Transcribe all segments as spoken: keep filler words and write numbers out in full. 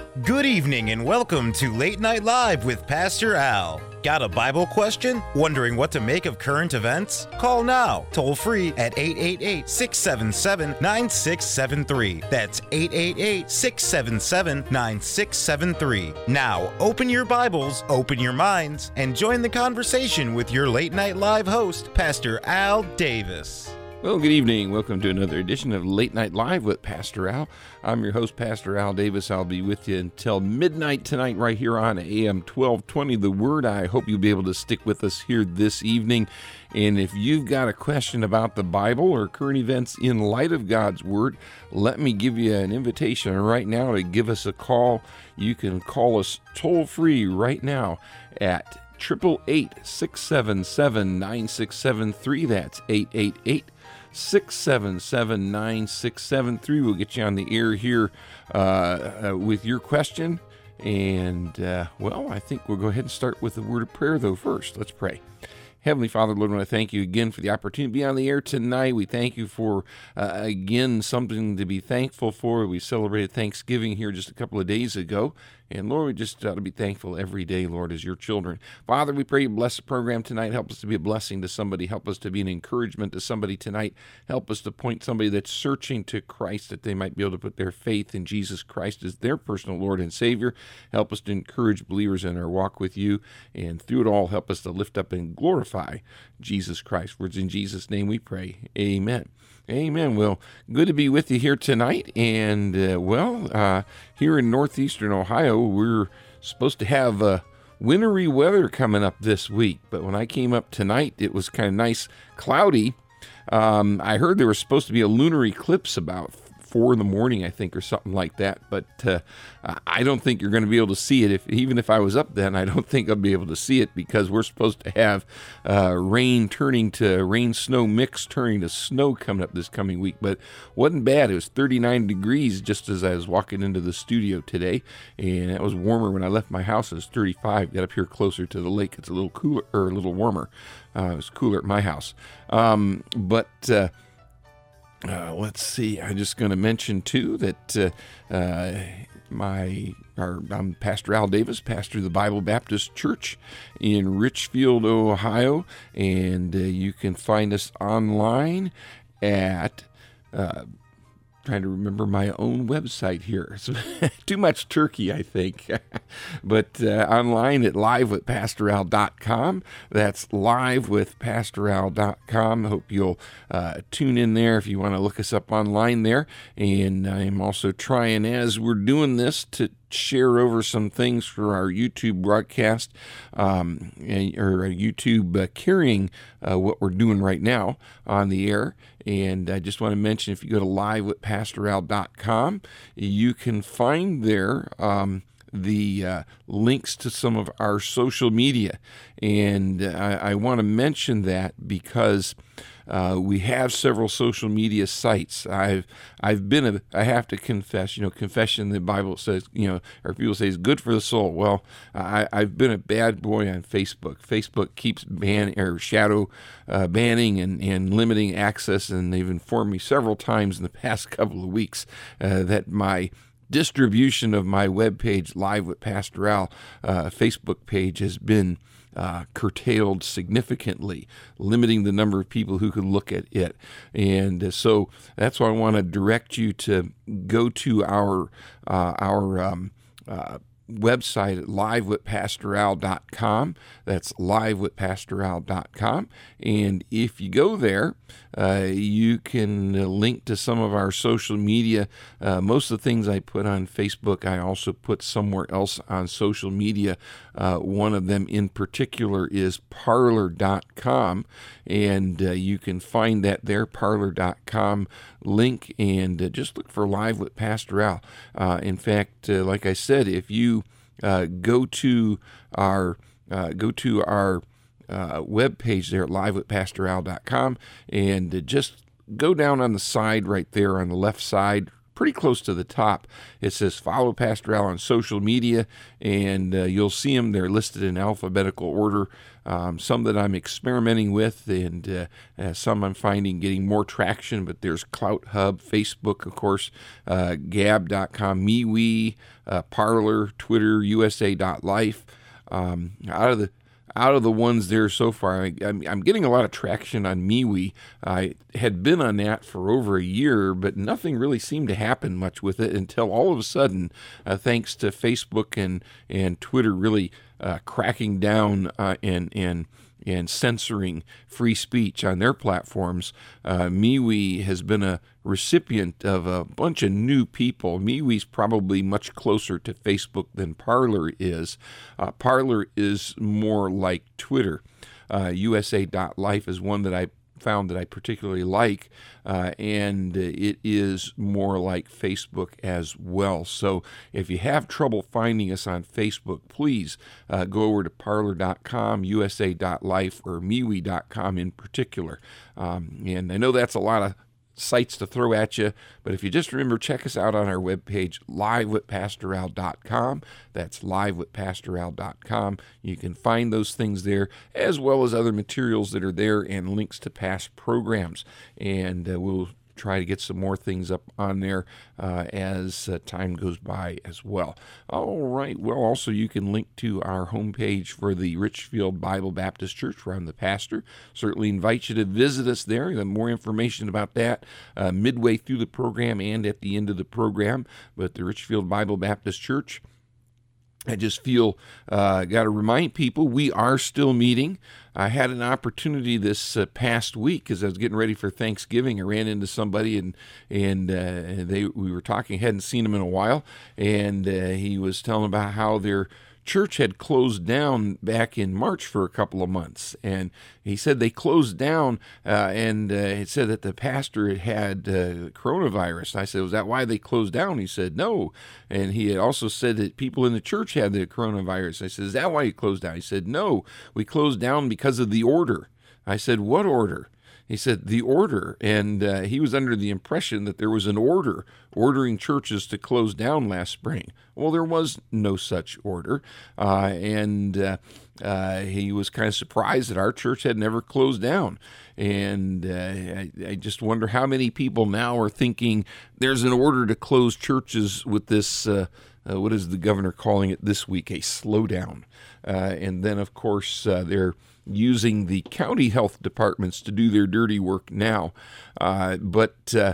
Good evening and welcome to Late Night Live with Pastor Al. Got a Bible question? Wondering what to make of current events? Call now, toll free at eight eight eight, six seven seven, nine six seven three. That's eight eight eight, six seven seven, nine six seven three. Now, open your Bibles, open your minds, and join the conversation with your Late Night Live host, Pastor Al Davis. Well, good evening. Welcome to another edition of Late Night Live with Pastor Al. I'm your host, Pastor Al Davis. I'll be with you until midnight tonight right here on A M twelve twenty, The Word. I hope you'll be able to stick with us here this evening. And if you've got a question about the Bible or current events in light of God's Word, let me give you an invitation right now to give us a call. You can call us toll-free right now at eight eight eight, six seven seven, nine six seven three. That's eight eight eight, six seven seven, nine six seven three. We'll get you on the air here uh, uh, with your question. And, uh, well, I think we'll go ahead and start with the word of prayer, though, first. Let's pray. Heavenly Father, Lord, I want to thank you again for the opportunity to be on the air tonight. We thank you for, uh, again, something to be thankful for. We celebrated Thanksgiving here just a couple of days ago. And, Lord, we just ought to be thankful every day, Lord, as your children. Father, we pray you bless the program tonight. Help us to be a blessing to somebody. Help us to be an encouragement to somebody tonight. Help us to point somebody that's searching to Christ, that they might be able to put their faith in Jesus Christ as their personal Lord and Savior. Help us to encourage believers in our walk with you. And through it all, help us to lift up and glorify Jesus Christ. Words in Jesus' name we pray. Amen. Amen. Well, good to be with you here tonight. And, uh, well, uh, here in northeastern Ohio, we're supposed to have uh, wintry weather coming up this week. But when I came up tonight, it was kind of nice, cloudy. Um, I heard there was supposed to be a lunar eclipse about four in the morning, I think, or something like that. But uh, I don't think you're going to be able to see it. If even if I was up then, I don't think I'll be able to see it because we're supposed to have uh, rain turning to rain snow mix turning to snow coming up this coming week. But wasn't bad. It was thirty-nine degrees just as I was walking into the studio today, and it was warmer when I left my house. It was thirty-five. Got up here closer to the lake. It's a little cooler or a little warmer. Uh, it was cooler at my house, um, but. Uh, Uh, let's see. I'm just going to mention too that uh, uh, my our, I'm Pastor Al Davis, pastor of the Bible Baptist Church in Richfield, Ohio, and uh, you can find us online at. Uh, Trying to remember my own website here. It's too much turkey, I think. But uh, online at live with pastor al dot com. That's live with pastor al dot com. Hope you'll uh, tune in there if you want to look us up online there. And I'm also trying, as we're doing this, to share over some things for our YouTube broadcast, um, or YouTube uh, carrying uh, what we're doing right now on the air. And I just want to mention, if you go to live with pastor al dot com, you can find there um, the uh, links to some of our social media. And I, I want to mention that because Uh, we have several social media sites. I've I've been a I have to confess, you know, confession the Bible says, you know, or people say is good for the soul. Well, I, I've been a bad boy on Facebook. Facebook keeps ban or shadow uh, banning and, and limiting access, and they've informed me several times in the past couple of weeks uh, that my distribution of my webpage, Live with Pastor Al, uh, Facebook page has been Uh, curtailed significantly, limiting the number of people who could look at it. And uh, so that's why I want to direct you to go to our uh, our um, uh, website at live with pastor al dot com. That's live with pastor al dot com. And if you go there, uh, you can uh, link to some of our social media. Uh, most of the things I put on Facebook, I also put somewhere else on social media. Uh, one of them in particular is parler dot com, and uh, you can find that there, parler dot com link, and uh, just look for Live with Pastor Al. Uh, in fact, uh, like I said, if you uh, go to our uh, go to our uh, web page there at live with pastor al dot com, and uh, just go down on the side right there on the left side, pretty close to the top. It says follow Pastor Al on social media, and uh, you'll see them. They're listed in alphabetical order. Um, some that I'm experimenting with, and uh, uh, some I'm finding getting more traction, but there's Clout Hub, Facebook, of course, uh, Gab dot com, MeWe, uh, Parler, Twitter, U S A dot life. Um, out of the Out of the ones there so far, I, I'm, I'm getting a lot of traction on MeWe. I had been on that for over a year, but nothing really seemed to happen much with it until all of a sudden, uh, thanks to Facebook and, and Twitter really uh, cracking down uh, and and and censoring free speech on their platforms, uh, MeWe has been a recipient of a bunch of new people. MeWe's probably much closer to Facebook than Parler is. Uh, Parler is more like Twitter. Uh, U S A dot life is one that I found that I particularly like, uh, and it is more like Facebook as well. So if you have trouble finding us on Facebook, please uh, go over to Parler dot com, U S A dot life, or MeWe dot com in particular. Um, and I know that's a lot of sites to throw at you, but if you just remember, check us out on our webpage, live with pastor al dot com. That's live with pastor al dot com. You can find those things there, as well as other materials that are there and links to past programs. And uh, we'll try to get some more things up on there uh, as uh, time goes by as well. All right. Well, also you can link to our homepage for the Richfield Bible Baptist Church, where I'm the pastor. Certainly invite you to visit us there. You have more information about that uh, midway through the program and at the end of the program. But the Richfield Bible Baptist Church, I just feel uh, got to remind people we are still meeting. I had an opportunity this uh, past week as I was getting ready for Thanksgiving. I ran into somebody and and uh, they we were talking. Hadn't seen him in a while, and uh, he was telling about how their church had closed down back in March for a couple of months, and he said they closed down, uh, and uh, it said that the pastor had had uh, coronavirus. I said, was that why they closed down? He said, no. And he had also said that people in the church had the coronavirus. I said, is that why you closed down? He said, no, we closed down because of the order. I said, what order? He said, the order, and uh, he was under the impression that there was an order ordering churches to close down last spring. Well, there was no such order, uh, and uh, uh, he was kind of surprised that our church had never closed down. And uh, I, I just wonder how many people now are thinking there's an order to close churches with this, uh, uh, what is the governor calling it this week, a slowdown. Uh, and then, of course, uh, they're using the county health departments to do their dirty work now. Uh, but uh,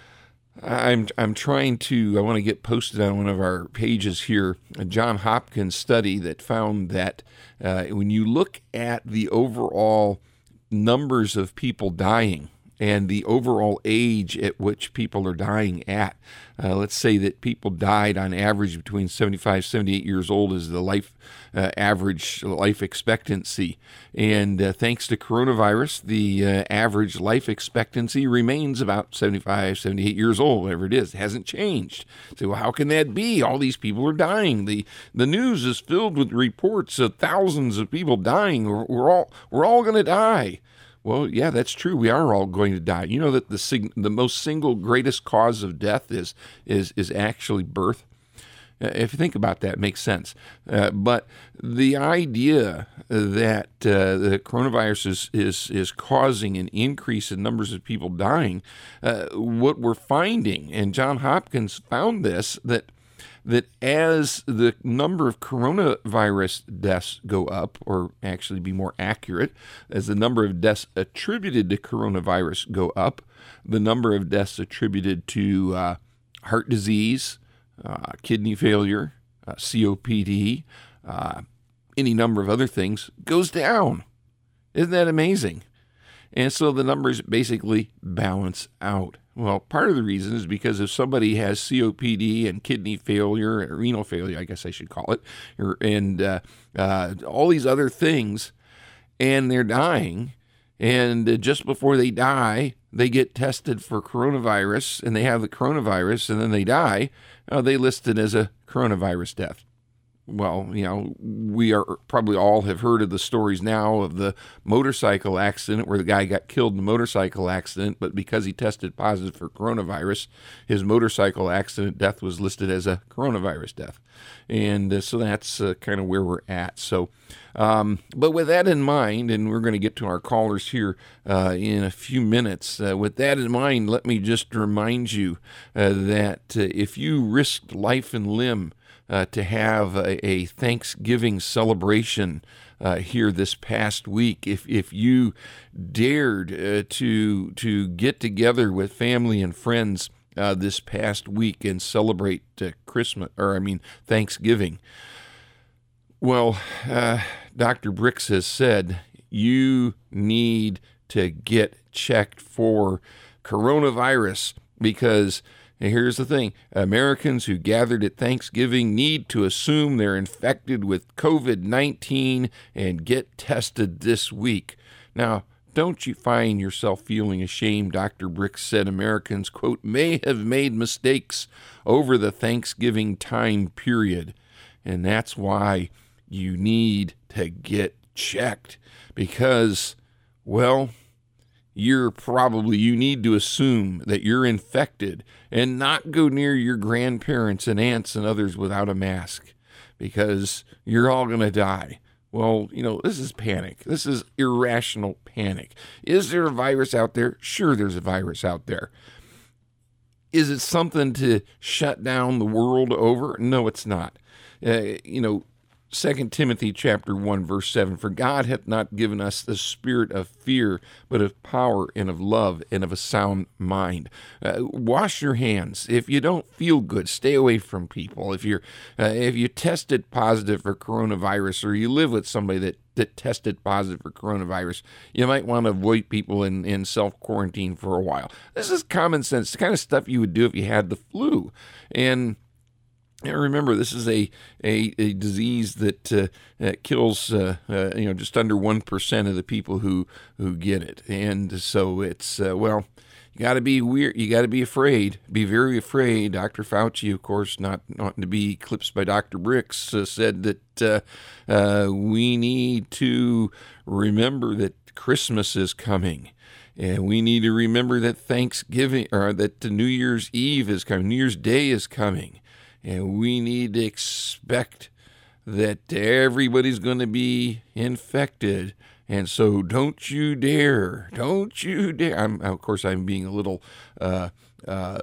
I'm I'm trying to, I want to get posted on one of our pages here, a John Hopkins study that found that uh, when you look at the overall numbers of people dying and the overall age at which people are dying at, uh, let's say that people died on average between seventy-five, seventy-eight years old is the life uh, average life expectancy. And uh, thanks to coronavirus, the uh, average life expectancy remains about seventy-five, seventy-eight years old, whatever it is. It hasn't changed. So well, how can that be? All these people are dying. The the news is filled with reports of thousands of people dying. We're, we're all we're all going to die. Well, yeah, that's true. We are all going to die. You know that the sig- the most single greatest cause of death is is is actually birth. Uh, if you think about that, it makes sense. Uh, but the idea that uh, the coronavirus is, is is causing an increase in numbers of people dying, uh, what we're finding, and John Hopkins found this, that that as the number of coronavirus deaths go up, or actually be more accurate, as the number of deaths attributed to coronavirus go up, the number of deaths attributed to uh, heart disease, uh, kidney failure, uh, C O P D, uh, any number of other things goes down. Isn't that amazing? And so the numbers basically balance out. Well, part of the reason is because if somebody has C O P D and kidney failure, or renal failure, I guess I should call it, or, and uh, uh, all these other things, and they're dying, and uh, just before they die, they get tested for coronavirus, and they have the coronavirus, and then they die, uh, they list it as a coronavirus death. well, you know, we are probably all have heard of the stories now of the motorcycle accident where the guy got killed in the motorcycle accident, but because he tested positive for coronavirus, his motorcycle accident death was listed as a coronavirus death. And uh, so that's uh, kind of where we're at. So, um, but with that in mind, and we're going to get to our callers here uh, in a few minutes, uh, with that in mind, let me just remind you uh, that uh, if you risked life and limb Uh, to have a, a Thanksgiving celebration uh, here this past week, if if you dared uh, to to get together with family and friends uh, this past week and celebrate uh, Christmas, or I mean Thanksgiving, well, uh, Doctor Bricks has said you need to get checked for coronavirus because. And here's the thing, Americans who gathered at Thanksgiving need to assume they're infected with covid nineteen and get tested this week. Now, don't you find yourself feeling ashamed? Doctor Bricks said Americans, quote, may have made mistakes over the Thanksgiving time period. And that's why you need to get checked because, well, you're probably, you need to assume that you're infected and not go near your grandparents and aunts and others without a mask because you're all going to die. Well, you know, this is panic. This is irrational panic. Is there a virus out there? Sure, there's a virus out there. Is it something to shut down the world over? No, it's not. Uh, you know, Second Timothy chapter one, verse seven, for God hath not given us the spirit of fear, but of power and of love and of a sound mind. Uh, wash your hands. If you don't feel good, stay away from people. If you're, uh, if you tested positive for coronavirus or you live with somebody that, that tested positive for coronavirus, you might want to avoid people in, in self-quarantine for a while. This is common sense, the kind of stuff you would do if you had the flu. And And remember, this is a a, a disease that uh, uh, kills uh, uh, you know just under one percent of the people who who get it, and so it's uh, well, you got to be weird. You got to be afraid. Be very afraid. Doctor Fauci, of course, not wanting to be eclipsed by Doctor Bricks, uh, said that uh, uh, we need to remember that Christmas is coming. And we need to remember that Thanksgiving or that the New Year's Eve is coming. New Year's Day is coming. And we need to expect that everybody's going to be infected. And so don't you dare, don't you dare. I'm, of course, I'm being a little, uh, uh,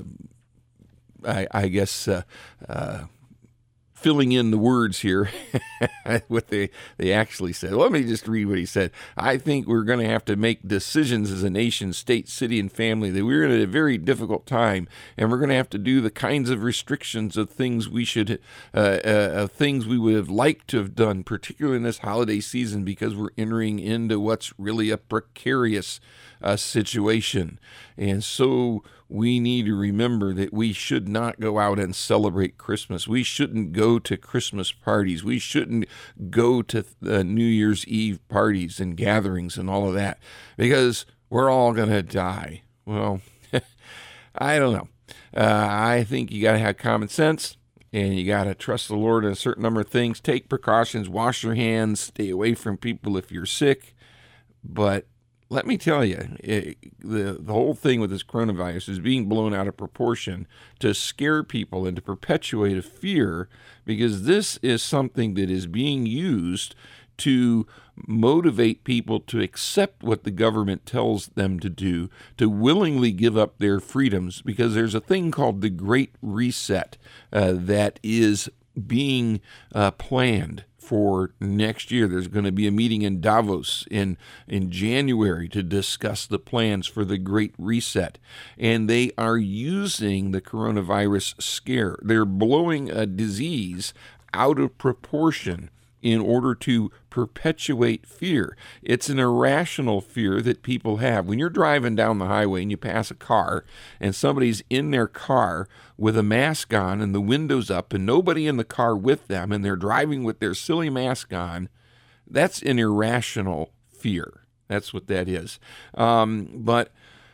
I, I guess, uh, uh, filling in the words here, what they, they actually said. Let me just read what he said. I think we're going to have to make decisions as a nation, state, city, and family that we're in a very difficult time, and we're going to have to do the kinds of restrictions of things we should, uh, uh, of things we would have liked to have done, particularly in this holiday season, because we're entering into what's really a precarious uh, situation. And so we need to remember that we should not go out and celebrate Christmas. We shouldn't go to Christmas parties. We shouldn't go to uh, New Year's Eve parties and gatherings and all of that because we're all going to die. Well, I don't know. Uh, I think you got to have common sense and you got to trust the Lord in a certain number of things. Take precautions, wash your hands, stay away from people if you're sick. But let me tell you, it, the, the whole thing with this coronavirus is being blown out of proportion to scare people and to perpetuate a fear because this is something that is being used to motivate people to accept what the government tells them to do, to willingly give up their freedoms, because there's a thing called the Great Reset uh, that is being uh, planned for next year. There's going to be a meeting in Davos in, in January to discuss the plans for the Great Reset. And they are using the coronavirus scare. They're blowing a disease out of proportion in order to perpetuate fear. It's an irrational fear that people have. When you're driving down the highway and you pass a car and somebody's in their car with a mask on and the windows up and nobody in the car with them and they're driving with their silly mask on, that's an irrational fear. That's what that is. Um, but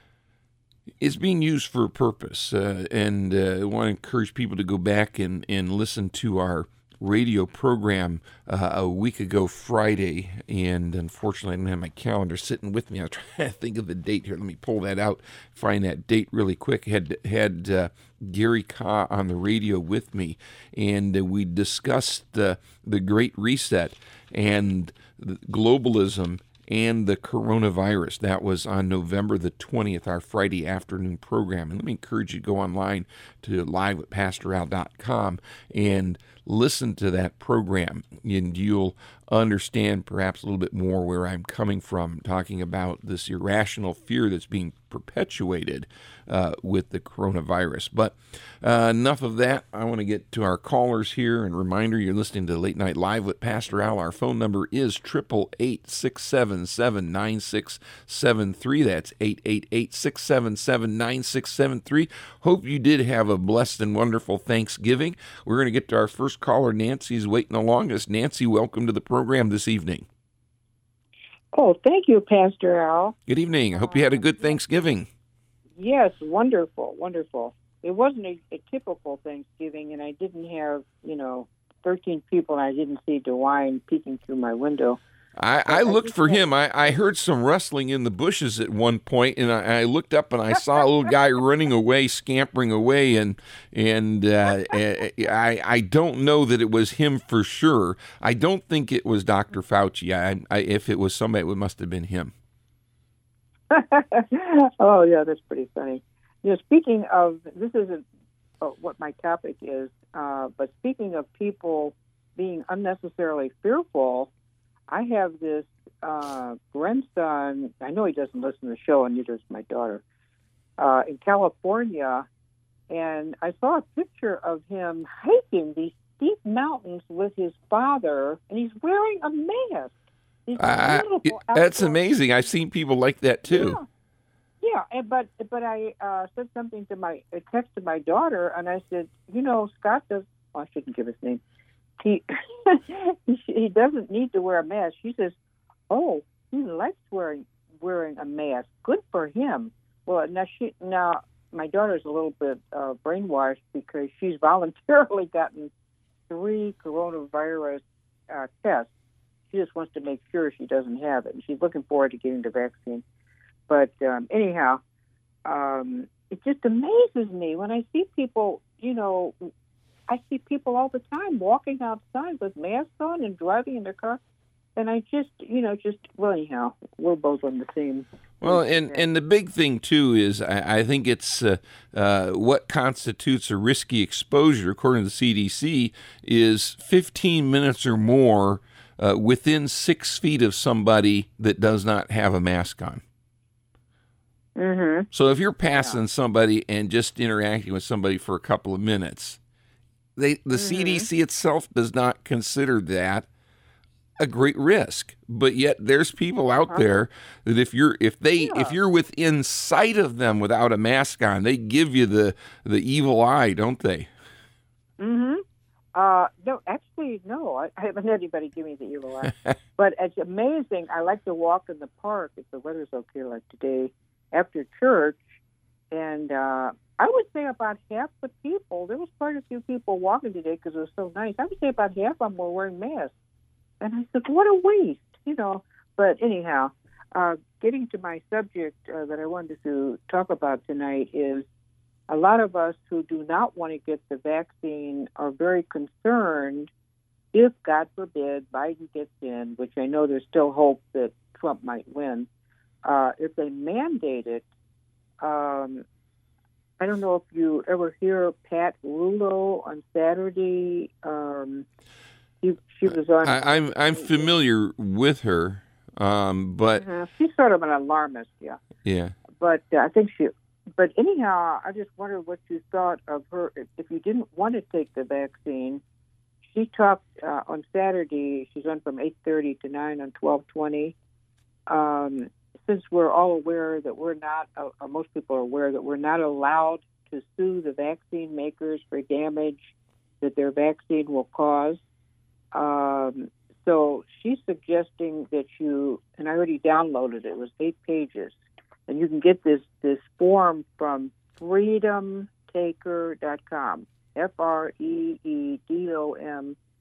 it's being used for a purpose. Uh, and uh, I want to encourage people to go back and, and listen to our radio program uh, a week ago Friday, and unfortunately I didn't have my calendar sitting with me. I was trying to think of the date here. Let me pull that out, find that date really quick. Had had uh, Gary Kah on the radio with me, and uh, we discussed uh, the Great Reset and globalism and the coronavirus. That was on November the twentieth, our Friday afternoon program. And let me encourage you to go online to live with pastor al dot com and listen to that program, and you'll understand perhaps a little bit more where I'm coming from, talking about this irrational fear that's being perpetuated uh, with the coronavirus. But uh, enough of that. I want to get to our callers here. And reminder, you're listening to Late Night Live with Pastor Al. Our phone number is eight eight eight, six seven seven, nine six seven three. That's eight eight eight, six seven seven, nine six seven three. Hope you did have a blessed and wonderful Thanksgiving. We're going to get to our first caller. Nancy's waiting the longest. Nancy, welcome to the program this evening. Oh, thank you, Pastor Al. Good evening. I hope you had a good Thanksgiving. Yes, wonderful, wonderful. It wasn't a, a typical Thanksgiving, and I didn't have, you know, thirteen people, and I didn't see DeWine peeking through my window. I, I looked for him. I, I heard some rustling in the bushes at one point, and I, I looked up and I saw a little guy running away, scampering away, and and uh, I I don't know that it was him for sure. I don't think it was Doctor Fauci. I, I, if it was somebody, it must have been him. Oh, yeah, that's pretty funny. You know, speaking of, this isn't uh, what my topic is, uh, but speaking of people being unnecessarily fearful, I have this uh, grandson. I know he doesn't listen to the show, and neither does my daughter, uh, in California, and I saw a picture of him hiking these steep mountains with his father, and he's wearing a mask. Uh, that's amazing. I've seen people like that too. Yeah, yeah and, but but I uh, said something to my, I texted my daughter, and I said, you know, Scott does. Well, I shouldn't give his name. He he doesn't need to wear a mask. She says, "Oh, he likes wearing wearing a mask. Good for him." Well, now she now my daughter's a little bit uh, brainwashed because she's voluntarily gotten three coronavirus uh, tests. She just wants to make sure she doesn't have it, and she's looking forward to getting the vaccine. But um, anyhow, um, it just amazes me when I see people, you know, I see people all the time walking outside with masks on and driving in their car, and I just, you know, just, well, anyhow, we're both on the same. Well, and, and the big thing, too, is I, I think it's uh, uh, what constitutes a risky exposure, according to the C D C, is fifteen minutes or more Uh, within six feet of somebody that does not have a mask on. Mm-hmm. So if you're passing yeah. somebody and just interacting with somebody for a couple of minutes, they the mm-hmm. C D C itself does not consider that a great risk. But yet there's people out uh-huh. there that if you're if they yeah. if you're within sight of them without a mask on, they give you the the evil eye, don't they? Mm-hmm. Uh, no, actually, no. I, I haven't had anybody give me the evil eye. But it's amazing. I like to walk in the park if the weather's okay, like today, after church. And uh, I would say about half the people, there was quite a few people walking today because it was so nice. I would say about half of them were wearing masks. And I said, what a waste, you know. But anyhow, uh, getting to my subject uh, that I wanted to talk about tonight is a lot of us who do not want to get the vaccine are very concerned if, God forbid, Biden gets in, which I know there's still hope that Trump might win. Uh, if they mandate it, um, I don't know if you ever hear Pat Rulo on Saturday. Um, she, she was on. I, I'm I'm familiar with her, um, but uh, she's sort of an alarmist, yeah. Yeah. But uh, I think she. But anyhow, I just wondered what you thought of her. If you didn't want to take the vaccine, she talked uh, on Saturday. She's on from eight thirty to nine on twelve twenty. Um, since we're all aware that we're not, uh, or most people are aware that we're not allowed to sue the vaccine makers for damage that their vaccine will cause. Um, so she's suggesting that you, and I already downloaded it, it was eight pages. And you can get this, this form from freedom taker dot com, F R E E D O M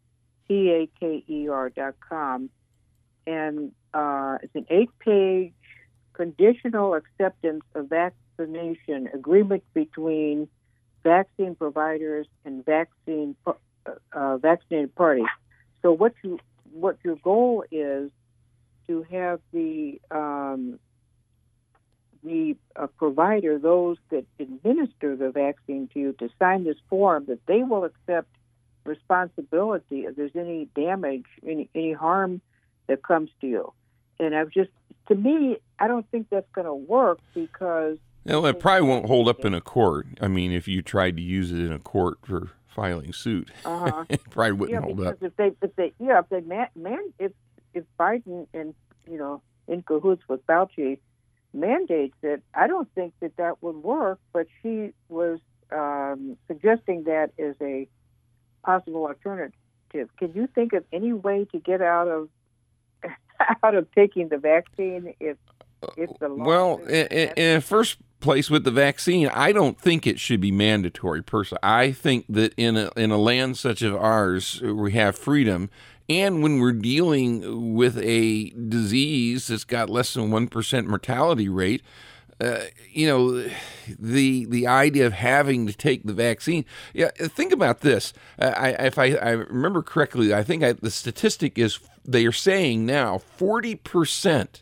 T A K E R dot com. And uh, it's an eight-page conditional acceptance of vaccination agreement between vaccine providers and vaccine uh, vaccinated parties. So what you what your goal is to have the um, the uh, provider, those that administer the vaccine to you, to sign this form that they will accept responsibility if there's any damage, any any harm that comes to you. And I've just, to me, I don't think that's going to work because... Well, it probably won't hold up in a court. I mean, if you tried to use it in a court for filing suit, uh-huh. it probably wouldn't yeah, hold because up. If they, if they, yeah, if they man, man, if if Biden and you know in cahoots with Fauci mandates it, I don't think that that would work. But she was um, suggesting that as a possible alternative. Can you think of any way to get out of out of taking the vaccine if if the law well, in, in the first place with the vaccine, I don't think it should be mandatory. Personally, I think that in a in a land such as ours, we have freedom, and when we're dealing with a disease that's got less than one percent mortality rate. Uh, you know, the the idea of having to take the vaccine. Yeah, think about this. Uh, I, if I, I remember correctly, I think I, the statistic is they are saying now forty percent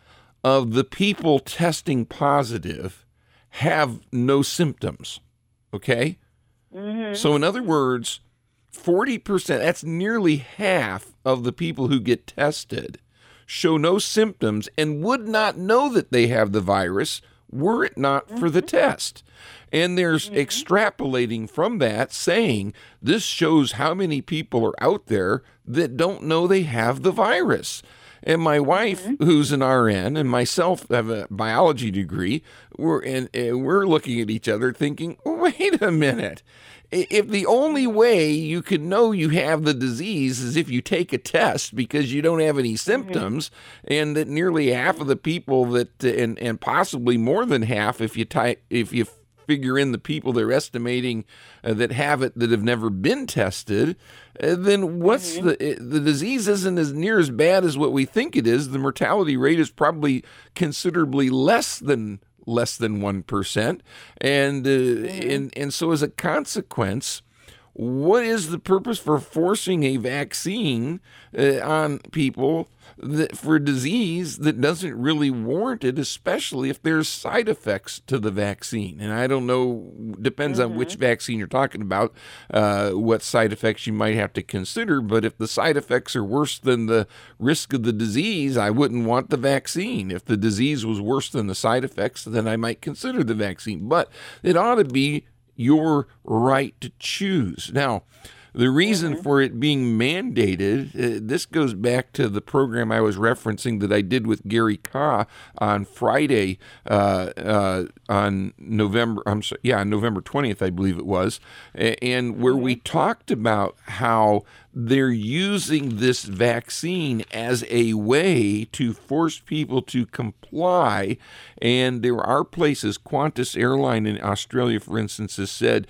of the people testing positive have no symptoms. Okay, mm-hmm. So in other words, forty percent. That's nearly half of the people who get tested show no symptoms and would not know that they have the virus were it not for the test. And there's mm-hmm. extrapolating from that saying this shows how many people are out there that don't know they have the virus. And my wife, mm-hmm. who's an R N, and myself have a biology degree, we're, and, and we're looking at each other thinking, wait a minute. If the only way you can know you have the disease is if you take a test because you don't have any symptoms, mm-hmm. and that nearly half of the people that, and, and possibly more than half, if you type, if you figure in the people they're estimating uh, that have it that have never been tested, uh, then what's mm-hmm. the the disease isn't as near as bad as what we think it is. The mortality rate is probably considerably less than. less than one percent. And, uh, mm-hmm. and, and so as a consequence, what is the purpose for forcing a vaccine uh, on people that, for a disease that doesn't really warrant it, especially if there's side effects to the vaccine? And I don't know, depends mm-hmm. on which vaccine you're talking about, uh, what side effects you might have to consider. But if the side effects are worse than the risk of the disease, I wouldn't want the vaccine. If the disease was worse than the side effects, then I might consider the vaccine. But it ought to be your right to choose. Now, the reason mm-hmm. for it being mandated, uh, this goes back to the program I was referencing that I did with Gary Kah on Friday, uh, uh, on November, I'm sorry, yeah, on November twentieth, I believe it was, and where mm-hmm. we talked about how they're using this vaccine as a way to force people to comply. And there are places, Qantas Airline in Australia, for instance, has said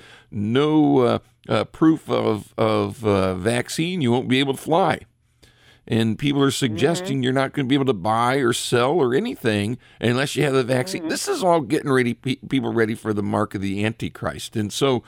no uh, uh, proof of, of uh, vaccine, you won't be able to fly. And people are suggesting mm-hmm. you're not going to be able to buy or sell or anything unless you have the vaccine. Mm-hmm. This is all getting ready, pe- people ready for the mark of the Antichrist. And so,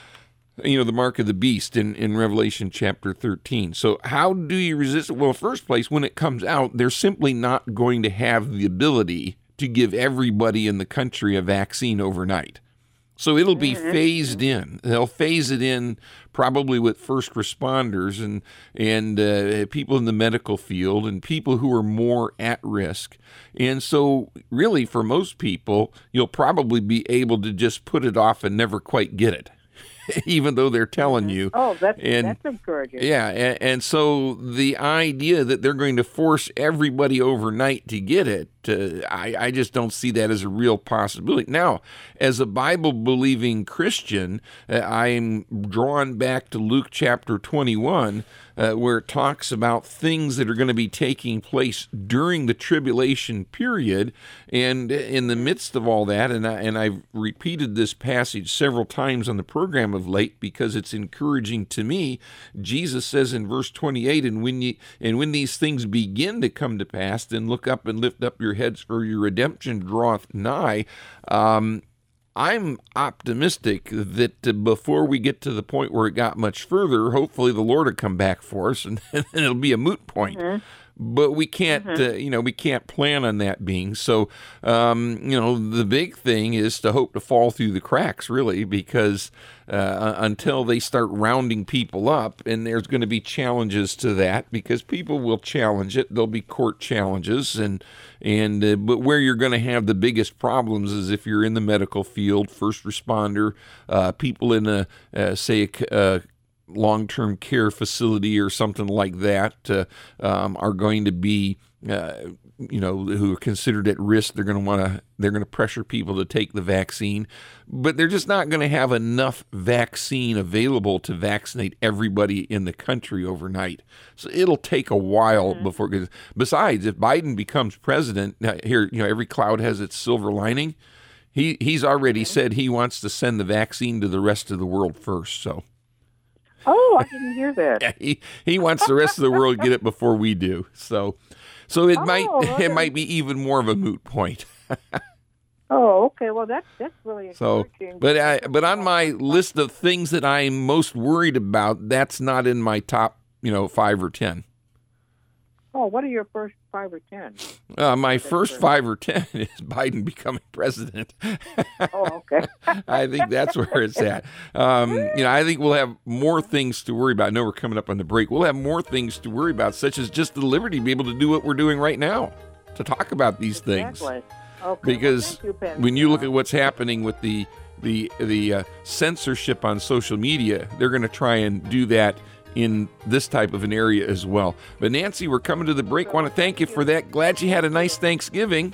you know, the mark of the beast in, in Revelation chapter thirteen. So how do you resist it? Well, first place, when it comes out, they're simply not going to have the ability to give everybody in the country a vaccine overnight. So it'll be phased in. They'll phase it in probably with first responders and, and uh, people in the medical field and people who are more at risk. And so really for most people, you'll probably be able to just put it off and never quite get it. Even though they're telling you. Oh, that's, and, that's encouraging. Yeah, and, and so the idea that they're going to force everybody overnight to get it, uh, I, I just don't see that as a real possibility. Now, as a Bible-believing Christian, uh, I'm drawn back to Luke chapter twenty-one, uh, where it talks about things that are going to be taking place during the tribulation period. And in the midst of all that, and, I, and I've repeated this passage several times on the program of late because it's encouraging to me. Jesus says in verse twenty-eight, and when ye, and when these things begin to come to pass, then look up and lift up your heads, for your redemption draweth nigh. Um, I'm optimistic that before we get to the point where it got much further, hopefully the Lord will come back for us, and, and it'll be a moot point. Mm-hmm. But we can't, mm-hmm. uh, you know, we can't plan on that being. So, um, you know, the big thing is to hope to fall through the cracks, really, because uh, until they start rounding people up, and there's going to be challenges to that, because people will challenge it. There'll be court challenges, and and uh, but where you're going to have the biggest problems is if you're in the medical field, first responder, uh, people in a uh, say a uh, long-term care facility or something like that uh, um, are going to be, uh, you know, who are considered at risk. They're going to want to, they're going to pressure people to take the vaccine, but they're just not going to have enough vaccine available to vaccinate everybody in the country overnight. So it'll take a while mm-hmm. before. Besides, if Biden becomes president, here, you know, every cloud has its silver lining. He he's already mm-hmm. said he wants to send the vaccine to the rest of the world first. So. Oh, I didn't hear that. Yeah, he he wants the rest of the world to get it before we do. So, so it oh, might okay. it might be even more of a moot point. Oh, okay. Well, that's that's really so. encouraging. But I but on my list of things that I'm most worried about, that's not in my top, you know, five or ten. Oh, what are your first five or ten? Uh, my first five or ten is Biden becoming president. Oh, okay. I think that's where it's at. Um, you know, I think we'll have more things to worry about. I know we're coming up on the break. We'll have more things to worry about, such as just the liberty to be able to do what we're doing right now, to talk about these exactly. things. Okay. Because well, you, when you look at what's happening with the the the uh, censorship on social media, they're going to try and do that in this type of an area as well. But Nancy, we're coming to the break. Want to thank you for that. Glad you had a nice Thanksgiving.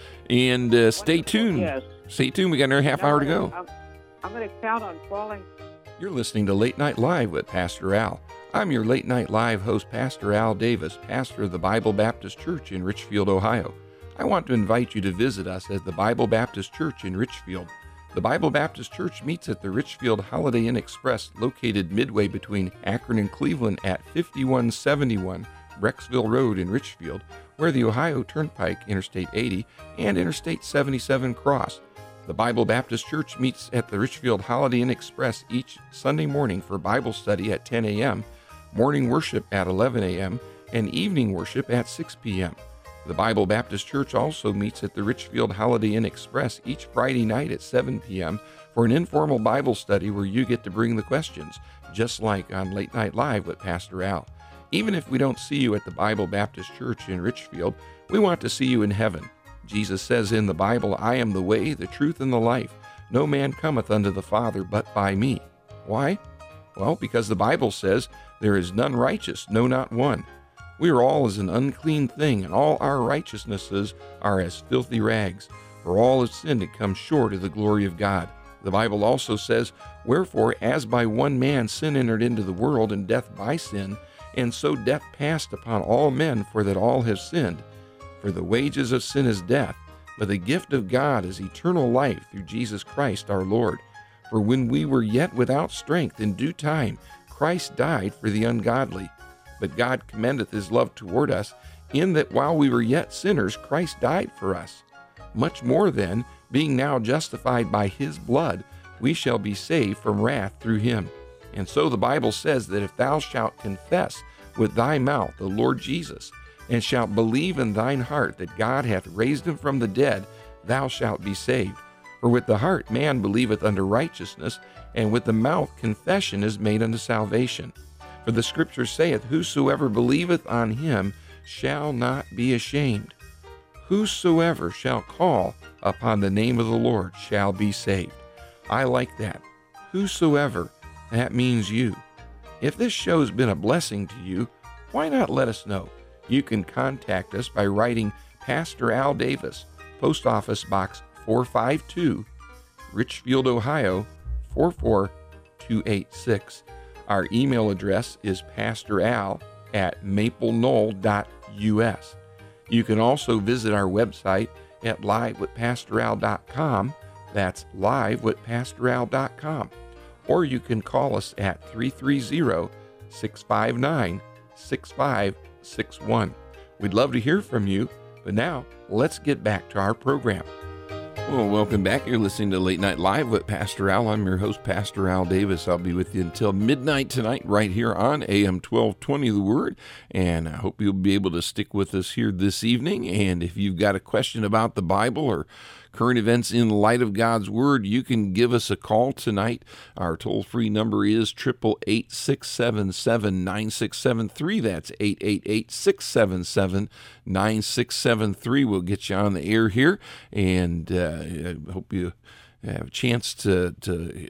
And uh, stay tuned. Yes. Stay tuned. We got another half hour to go. I'm, I'm going to count on falling. You're listening to Late Night Live with Pastor Al. I'm your Late Night Live host, Pastor Al Davis, pastor of the Bible Baptist Church in Richfield, Ohio. I want to invite you to visit us at the Bible Baptist Church in Richfield. The Bible Baptist Church meets at the Richfield Holiday Inn Express, located midway between Akron and Cleveland at fifty-one seventy-one Brecksville Road in Richfield, where the Ohio Turnpike, Interstate eighty, and Interstate seventy-seven cross. The Bible Baptist Church meets at the Richfield Holiday Inn Express each Sunday morning for Bible study at ten a.m., morning worship at eleven a.m., and evening worship at six p.m. The Bible Baptist Church also meets at the Richfield Holiday Inn Express each Friday night at seven p.m. for an informal Bible study where you get to bring the questions, just like on Late Night Live with Pastor Al. Even if we don't see you at the Bible Baptist Church in Richfield, we want to see you in heaven. Jesus says in the Bible, I am the way, the truth, and the life. No man cometh unto the Father but by me. Why? Well, because the Bible says, there is none righteous, no, not one. We are all as an unclean thing, and all our righteousnesses are as filthy rags. For all have sinned and come short of the glory of God. The Bible also says, Wherefore, as by one man sin entered into the world, and death by sin, and so death passed upon all men, for that all have sinned. For the wages of sin is death, but the gift of God is eternal life through Jesus Christ our Lord. For when we were yet without strength, in due time Christ died for the ungodly. But God commendeth his love toward us, in that while we were yet sinners, Christ died for us. Much more then, being now justified by his blood, we shall be saved from wrath through him. And so the Bible says that if thou shalt confess with thy mouth the Lord Jesus, and shalt believe in thine heart that God hath raised him from the dead, thou shalt be saved. For with the heart man believeth unto righteousness, and with the mouth confession is made unto salvation. For the Scripture saith, Whosoever believeth on him shall not be ashamed. Whosoever shall call upon the name of the Lord shall be saved. I like that. Whosoever, that means you. If this show's been a blessing to you, why not let us know? You can contact us by writing Pastor Al Davis, Post Office Box four five two, Richfield, Ohio four four two eight six. Our email address is pastoral at mapleknoll dot u s. You can also visit our website at live with pastor al dot com. That's live with pastor al dot com. or you can call us at three three zero, six five nine, six five six one. We'd love to hear from you, but now let's get back to our program. Well, welcome back. You're listening to Late Night Live with Pastor Al. I'm your host, Pastor Al Davis. I'll be with you until midnight tonight right here on A M twelve twenty The Word, and I hope you'll be able to stick with us here this evening. And if you've got a question about the Bible or current events in light of God's Word, you can give us a call tonight. Our toll-free number is eight eight eight, six seven seven, nine six seven three. That's eight eight eight, six seven seven, nine six seven three. We'll get you on the air here, and uh, I hope you have a chance to, to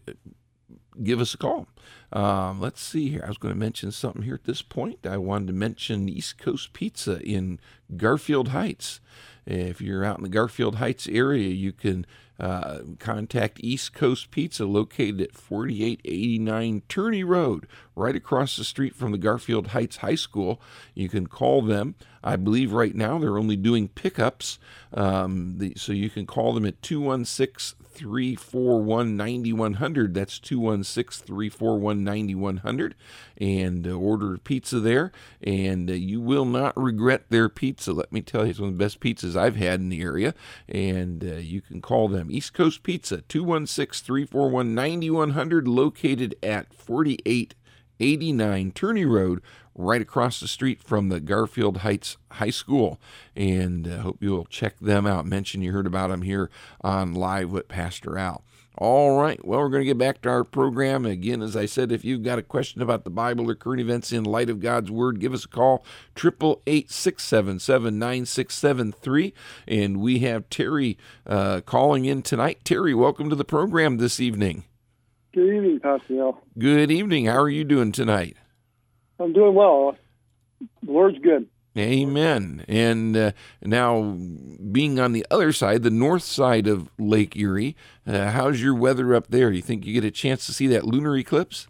give us a call. Um, let's see here. I was going to mention something here at this point. I wanted to mention East Coast Pizza in Garfield Heights. If you're out in the Garfield Heights area, you can uh, contact East Coast Pizza, located at forty-eight eighty-nine Turney Road, right across the street from the Garfield Heights High School. You can call them. I believe right now they're only doing pickups, um, the, so you can call them at two one six, three four one, nine one zero zero. That's two one six, three four one, nine one zero zero, and uh, order pizza there, and uh, you will not regret their pizza. Let me tell you, it's one of the best pizzas I've had in the area, and uh, you can call them. East Coast Pizza, two one six, three four one, nine one zero zero, located at forty-eight eighty-nine Turney Road, right across the street from the Garfield Heights High School. And I uh, hope you'll check them out. Mention you heard about them here on Live with Pastor Al. All right, well, we're going to get back to our program. Again, as I said, if you've got a question about the Bible or current events in light of God's Word, give us a call, eight eight eight, six seven seven, nine six seven three. And we have Terry uh, calling in tonight. Terry, welcome to the program this evening. Good evening, Pastor Al. Good evening. How are you doing tonight? I'm doing well. The Lord's good. Amen. And uh, now, being on the other side, the north side of Lake Erie, uh, how's your weather up there? You think you get a chance to see that lunar eclipse?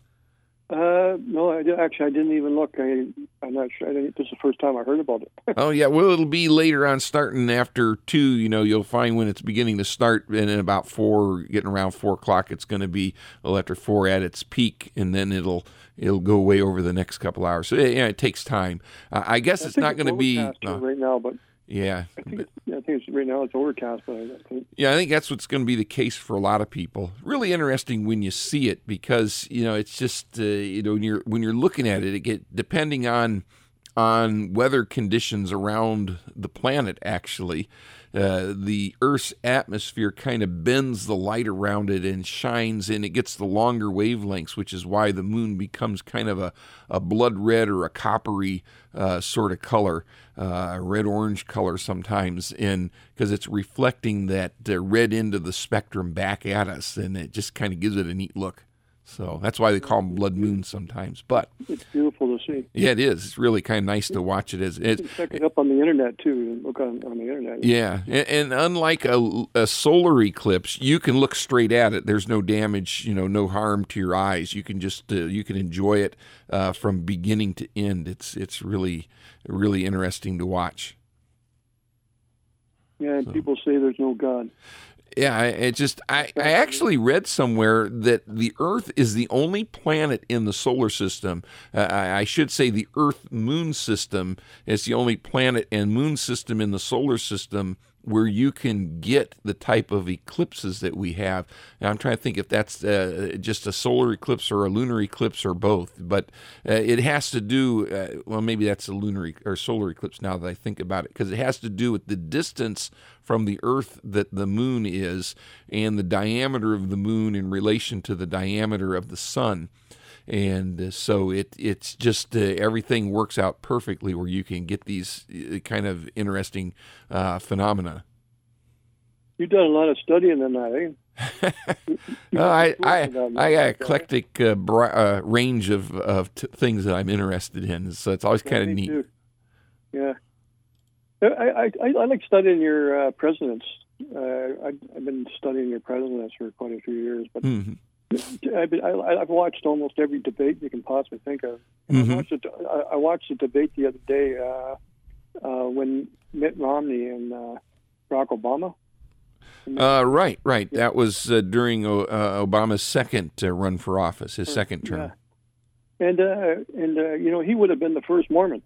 Uh, no, I did, actually, I didn't even look. I, I'm not sure. I think this is the first time I heard about it. Oh, yeah. Well, it'll be later on, starting after two. You know, you'll find when it's beginning to start, and in about four, getting around four o'clock, it's going to be after four at its peak, and then it'll it'll go away over the next couple hours. So, yeah, it takes time. Uh, I guess I it's not going to be uh, right now, but yeah. I think, it's, yeah, I think it's right now it's overcast, but I think Yeah, I think that's what's going to be the case for a lot of people. Really interesting when you see it, because you know it's just uh, you know when you're when you're looking at it, it get depending on on weather conditions around the planet. Actually, uh, the Earth's atmosphere kind of bends the light around it and shines, and it gets the longer wavelengths, which is why the moon becomes kind of a, a blood red or a coppery uh, sort of color. Uh, red orange color sometimes, in because it's reflecting that uh, red end of the spectrum back at us, and it just kind of gives it a neat look. So that's why they call them blood moons sometimes. But it's beautiful to see. Yeah, it is. It's really kind of nice to watch it as it's. You can check it up on the internet too. Look on, on the internet. Yeah, and, and unlike a, a solar eclipse, you can look straight at it. There's no damage, you know, no harm to your eyes. You can just uh, you can enjoy it uh, from beginning to end. It's it's really really interesting to watch. Yeah, and So. people say there's no God. Yeah, I, it just I, I actually read somewhere that the Earth is the only planet in the solar system. Uh, I, I should say the Earth-Moon system is the only planet and moon system in the solar system where you can get the type of eclipses that we have. And I'm trying to think if that's uh, just a solar eclipse or a lunar eclipse or both. But uh, it has to do, uh, well, maybe that's a lunar e- or solar eclipse now that I think about it, because it has to do with the distance from the Earth that the moon is and the diameter of the moon in relation to the diameter of the sun. And uh, so it it's just uh, everything works out perfectly where you can get these uh, kind of interesting uh, phenomena. You've done a lot of studying on that, eh? uh, I I I got an eclectic uh, bri- uh, range of of t- things that I'm interested in, so it's always kind of me neat. Too. Yeah, I, I I like studying your uh, presidents. Uh, I, I've been studying your presidents for quite a few years, but. Mm-hmm. I've, been, I, I've watched almost every debate you can possibly think of. Mm-hmm. I, watched a, I watched a debate the other day uh, uh, when Mitt Romney and uh, Barack Obama. Uh, right, right. That was uh, during uh, Obama's second uh, run for office, his second term. Yeah. And, uh, and uh, you know, he would have been the first Mormon.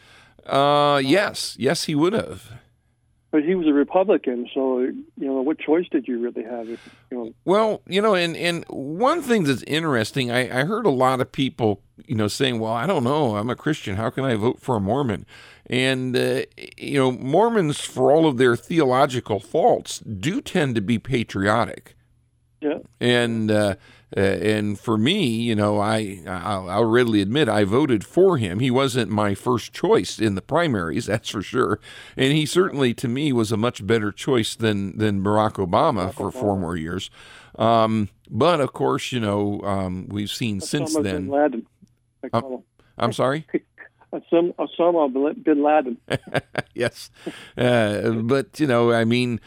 Uh, yes, yes, he would have. But he was a Republican, so, you know, what choice did you really have? If, you know? Well, you know, and, and one thing that's interesting, I, I heard a lot of people, you know, saying, well, I don't know, I'm a Christian, how can I vote for a Mormon? And, uh, you know, Mormons, for all of their theological faults, do tend to be patriotic. Yeah. And uh, uh, and for me, you know, I I'll, I'll readily admit I voted for him. He wasn't my first choice in the primaries, that's for sure. And he certainly, to me, was a much better choice than than Barack Obama for four more years. Um, but of course, you know, um, we've seen since Osama then. Bin Laden, I Uh, call him. I'm sorry. Osama Osama Bin Laden. Yes, uh, but you know, I mean.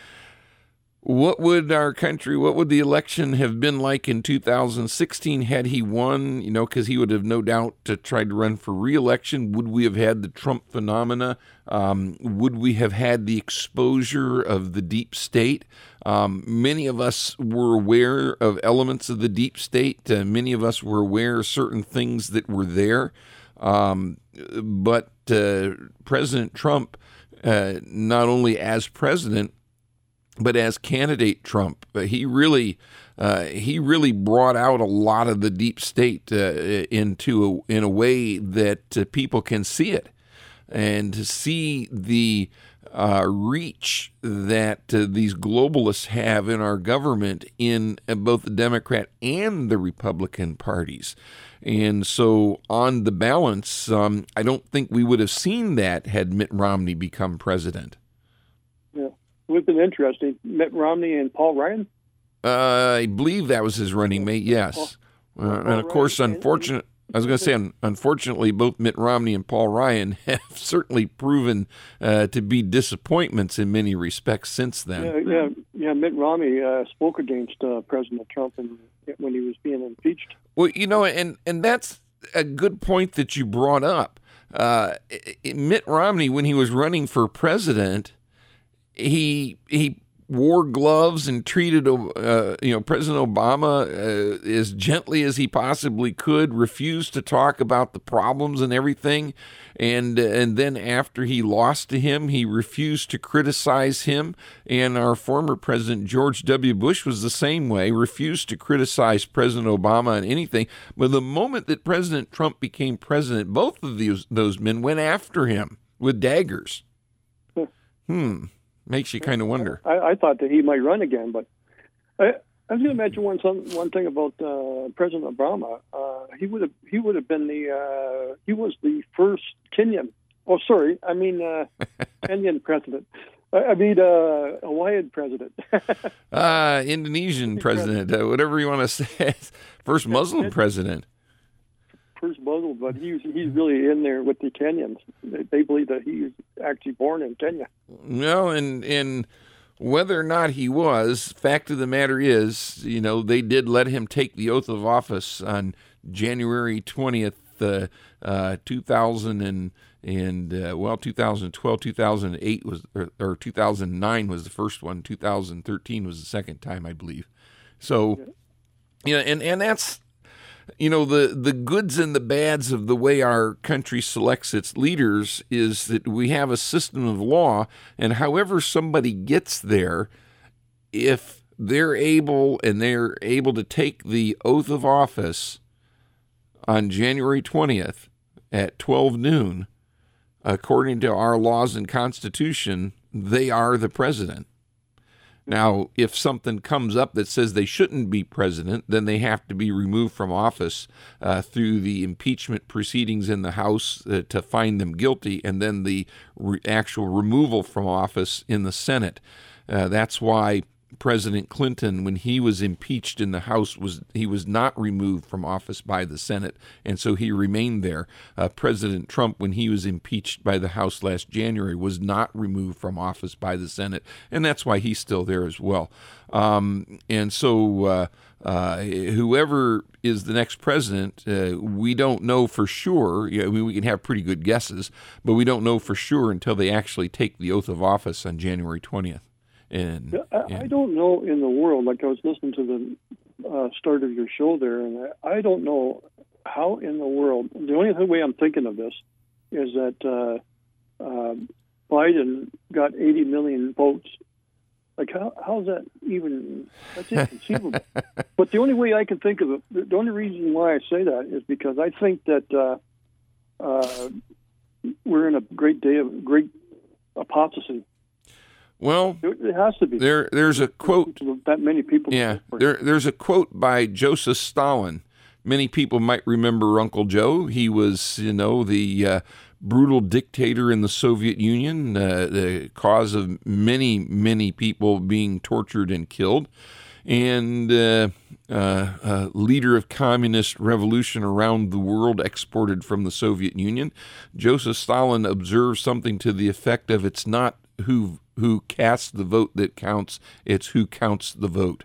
What would our country, what would the election have been like in two thousand sixteen had he won? You know, because he would have no doubt uh, tried to run for re-election. Would we have had the Trump phenomena? Um, would we have had the exposure of the deep state? Um, many of us were aware of elements of the deep state. Uh, many of us were aware of certain things that were there. Um, but uh, President Trump, uh, not only as president, but as candidate Trump, uh, he really uh, he really brought out a lot of the deep state uh, into a, in a way that uh, people can see it, and to see the uh, reach that uh, these globalists have in our government in uh, both the Democrat and the Republican parties. And so on the balance, um, I don't think we would have seen that had Mitt Romney become president. Yeah. It would have been interesting. Mitt Romney and Paul Ryan? Uh, I believe that was his running mate, yes. Uh, and of course, unfortunate, I was going to say, un- unfortunately, both Mitt Romney and Paul Ryan have certainly proven uh, to be disappointments in many respects since then. Yeah, yeah, yeah. Mitt Romney uh, spoke against uh, President Trump in, when he was being impeached. Well, you know, and, and that's a good point that you brought up. Uh, Mitt Romney, when he was running for president, He he wore gloves and treated uh, you know President Obama uh, as gently as he possibly could. Refused to talk about the problems and everything, and and then after he lost to him, he refused to criticize him. And our former president George W. Bush was the same way. Refused to criticize President Obama on anything. But the moment that President Trump became president, both of these those men went after him with daggers. Hmm. Makes you kind of wonder. I, I thought that he might run again, but I, I was going to mention one some, one thing about uh, President Obama. Uh, he would have he would have been the uh, he was the first Kenyan. Oh, sorry, I mean uh, Kenyan president. I, I mean uh, Hawaiian president. uh, Indonesian president, uh, whatever you want to say. First Muslim president. First Muslim, but he's he's really in there with the Kenyans. They, they believe that he was actually born in Kenya. No, and and whether or not he was, fact of the matter is, you know, they did let him take the oath of office on January twentieth, uh, uh, two thousand and and uh, well, two thousand twelve, two thousand eight was or, or two thousand nine was the first one. two thousand thirteen was the second time, I believe. So, you know, and and that's. You know, the, the goods and the bads of the way our country selects its leaders is that we have a system of law, and however somebody gets there, if they're able and they're able to take the oath of office on January twentieth at twelve noon, according to our laws and Constitution, they are the president. Now, if something comes up that says they shouldn't be president, then they have to be removed from office uh, through the impeachment proceedings in the House uh, to find them guilty, and then the re- actual removal from office in the Senate. Uh, that's why President Clinton, when he was impeached in the House, was he was not removed from office by the Senate, and so he remained there. Uh, President Trump, when he was impeached by the House last January, was not removed from office by the Senate, and that's why he's still there as well. Um, and so uh, uh, whoever is the next president, uh, we don't know for sure. I mean, we can have pretty good guesses, but we don't know for sure until they actually take the oath of office on January twentieth. And Yeah, I, yeah. I don't know in the world, like I was listening to the uh, start of your show there, and I, I don't know how in the world, the only way I'm thinking of this is that uh, uh, Biden got eighty million votes. Like, how how's that even, that's inconceivable. But the only way I can think of it, the only reason why I say that is because I think that uh, uh, we're in a great day of great apostasy. Well, It has to be. there there's a quote. That many people. Yeah, there there's a quote by Joseph Stalin. Many people might remember Uncle Joe. He was, you know, the uh, brutal dictator in the Soviet Union, uh, the cause of many, many people being tortured and killed, and uh, uh, uh, leader of communist revolution around the world, exported from the Soviet Union. Joseph Stalin observed something to the effect of, "It's not who who casts the vote that counts; it's who counts the vote."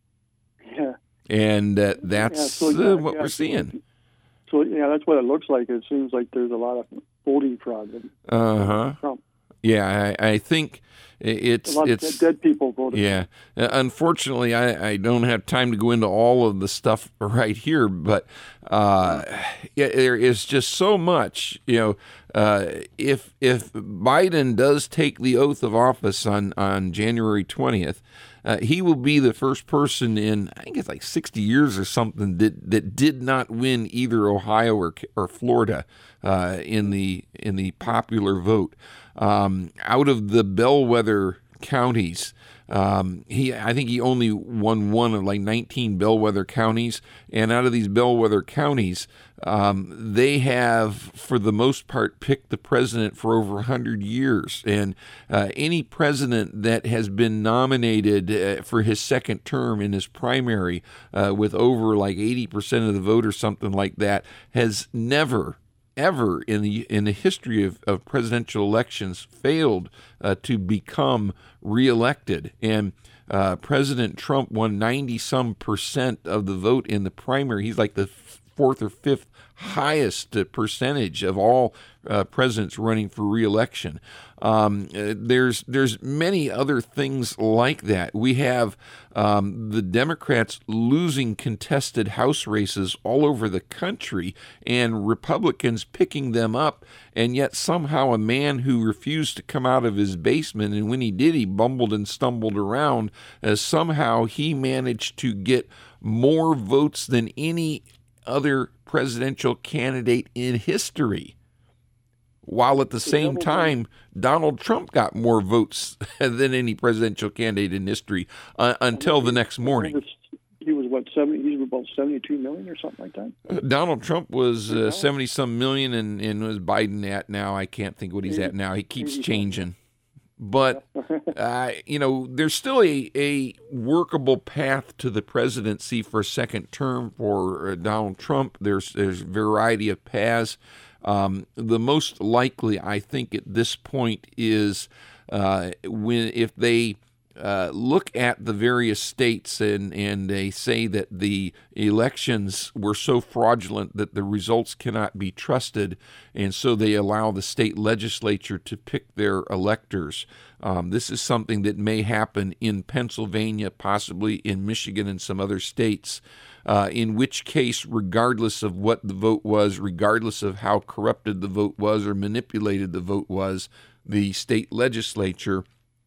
Yeah. And uh, that's Yeah, so, uh, yeah, what yeah, we're seeing. So yeah, that's what it looks like. It seems like there's a lot of voting fraud. with Uh huh. Trump. Yeah, I, I think it's A lot it's of dead people voted. yeah. Uh, unfortunately, I, I don't have time to go into all of the stuff right here, but uh, yeah, there is just so much. You know, uh, if if Biden does take the oath of office on on January twentieth. Uh, he will be the first person in, I think it's like sixty years or something, that, that did not win either Ohio or or Florida uh, in the in the popular vote. Um, out of the bellwether counties, um, he I think he only won one of like nineteen bellwether counties, and out of these bellwether counties, um, they have, for the most part, picked the president for over one hundred years. And uh, any president that has been nominated uh, for his second term in his primary uh, with over like eighty percent of the vote or something like that has never, ever in the in the history of, of presidential elections failed uh, to become reelected. And uh, President Trump won ninety some percent of the vote in the primary. He's like the fourth or fifth highest uh, percentage of all uh, presidents running for reelection. Um, uh, there's there's many other things like that. We have um, the Democrats losing contested House races all over the country, and Republicans picking them up, and yet somehow a man who refused to come out of his basement, and when he did, he bumbled and stumbled around, uh, somehow he managed to get more votes than any other presidential candidate in history, while at the same time Donald Trump got more votes than any presidential candidate in history uh, until the next morning. He was what seventy? He was about seventy-two million or something like that. Uh, Donald Trump was uh, seventy some million, and and was Biden at now? I can't think what he's at now. He keeps changing. But, uh, you know, there's still a, a workable path to the presidency for a second term for uh, Donald Trump. There's there's a variety of paths. Um, the most likely, I think, at this point is uh, when if they uh, look at the various states and, and they say that the elections were so fraudulent that the results cannot be trusted, and so they allow the state legislature to pick their electors. Um, this is something that may happen in Pennsylvania, possibly in Michigan and some other states, uh, in which case, regardless of what the vote was, regardless of how corrupted the vote was or manipulated the vote was, the state legislature,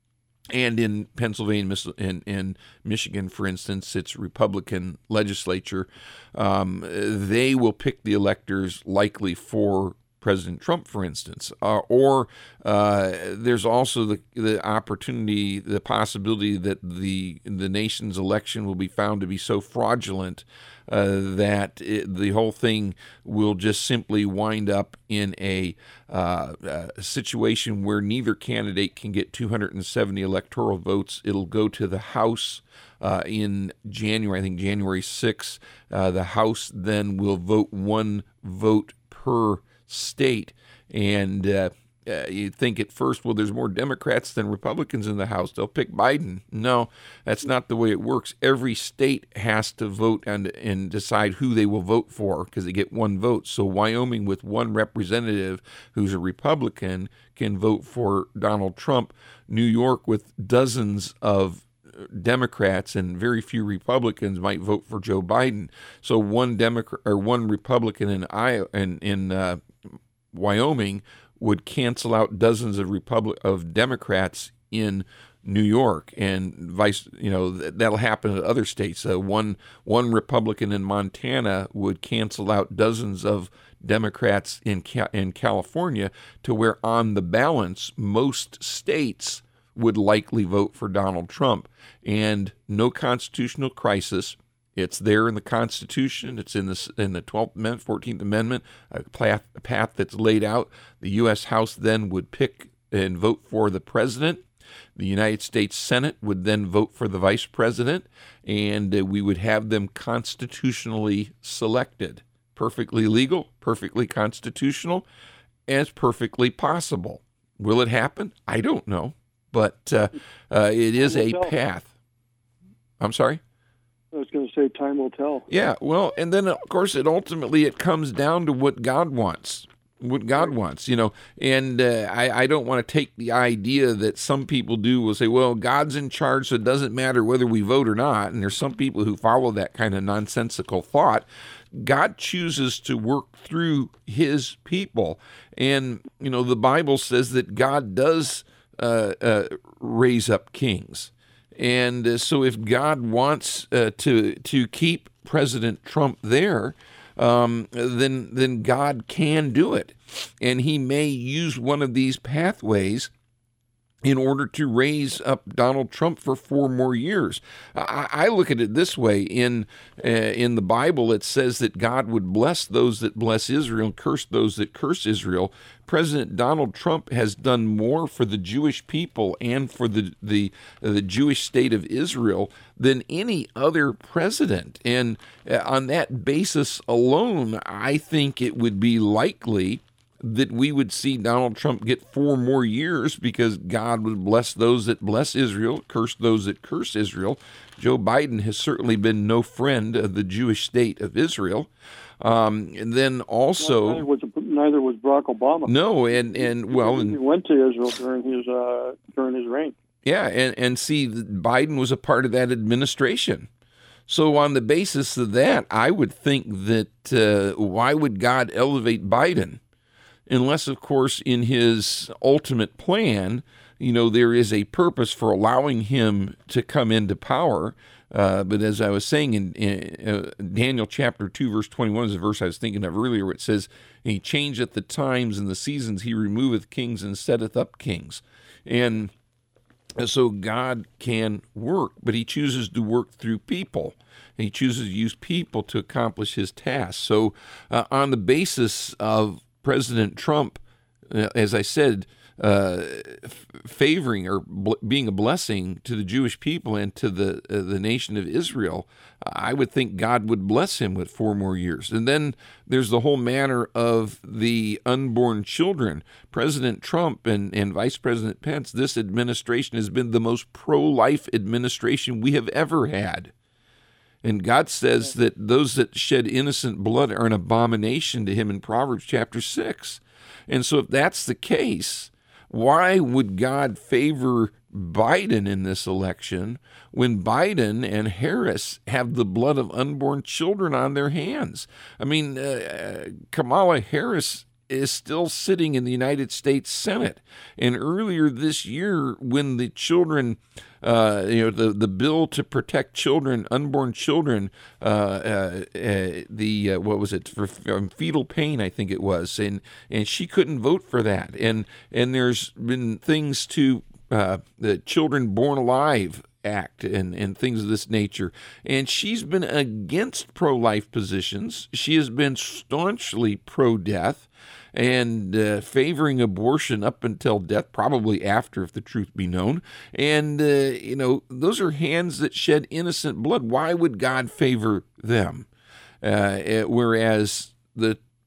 and in Pennsylvania and, and Michigan, for instance, it's Republican legislature, um, they will pick the electors likely for President Trump, for instance, uh, or uh, there's also the the opportunity, the possibility that the the nation's election will be found to be so fraudulent uh, that it, the whole thing will just simply wind up in a, uh, a situation where neither candidate can get two hundred seventy electoral votes. It'll go to the House uh, in January, I think January sixth. Uh, the House then will vote one vote per state, and uh, uh, you think at first, well, there's more Democrats than Republicans in the House, they'll pick Biden. No, that's not the way it works. Every state has to vote and and decide who they will vote for because they get one vote. So Wyoming with one representative who's a Republican can vote for Donald Trump. New York with dozens of Democrats and very few Republicans might vote for Joe Biden. So one Democrat or one Republican in Iowa in in uh, Wyoming would cancel out dozens of Republic of Democrats in New York, and vice. You know that'll happen in other states. Uh, one one Republican in Montana would cancel out dozens of Democrats in Ca- in California, to where on the balance most states would likely vote for Donald Trump. And no constitutional crisis. It's there in the Constitution. It's in the in the twelfth Amendment, fourteenth Amendment, a path, a path that's laid out. The U S House then would pick and vote for the president. The United States Senate would then vote for the vice president, and uh, we would have them constitutionally selected. Perfectly legal, perfectly constitutional, as perfectly possible. Will it happen? I don't know, but uh, uh, it is a path. I'm sorry? I was going to say time will tell. Yeah, well, and then, of course, it ultimately it comes down to what God wants. What God wants, you know, and uh, I, I don't want to take the idea that some people do will say, well, God's in charge, so it doesn't matter whether we vote or not. And there's some people who follow that kind of nonsensical thought. God chooses to work through his people. And, you know, the Bible says that God does uh, uh, raise up kings. And uh, so if God wants uh, to to keep President Trump there, um, then then God can do it. And he may use one of these pathways in order to raise up Donald Trump for four more years. I, I look at it this way. In uh, in the Bible, it says that God would bless those that bless Israel and curse those that curse Israel. President Donald Trump has done more for the Jewish people and for the, the, the Jewish state of Israel than any other president. And uh, on that basis alone, I think it would be likely that we would see Donald Trump get four more years because God would bless those that bless Israel, curse those that curse Israel. Joe Biden has certainly been no friend of the Jewish state of Israel. Um, and then also... Neither was, neither was Barack Obama. No, and, and well... He went to Israel during his uh, during his reign. Yeah, and, and see, Biden was a part of that administration. So on the basis of that, I would think that uh, why would God elevate Biden? Unless, of course, in his ultimate plan, you know, there is a purpose for allowing him to come into power. Uh, but as I was saying in, in uh, Daniel chapter two, verse twenty-one is the verse I was thinking of earlier, where it says, he changeth the times and the seasons, he removeth kings and setteth up kings. And so God can work, but he chooses to work through people. And he chooses to use people to accomplish his tasks. So uh, on the basis of President Trump, uh, as I said, uh, f- favoring or bl- being a blessing to the Jewish people and to the uh, the nation of Israel, I would think God would bless him with four more years. And then there's the whole matter of the unborn children. President Trump and, and Vice President Pence, this administration has been the most pro-life administration we have ever had. And God says that those that shed innocent blood are an abomination to him in Proverbs chapter six. And so if that's the case, why would God favor Biden in this election when Biden and Harris have the blood of unborn children on their hands? I mean, uh, Kamala Harris is still sitting in the United States Senate. And earlier this year, when the children, uh, you know, the, the bill to protect children, unborn children, uh, uh, uh, the, uh, what was it, for um, fetal pain, I think it was, and, and she couldn't vote for that. And, and there's been things to uh, the Children Born Alive Act and, and things of this nature. And she's been against pro-life positions. She has been staunchly pro-death and uh, favoring abortion up until death, probably after, if the truth be known. And, uh, you know, those are hands that shed innocent blood. Why would God favor them? Uh, whereas the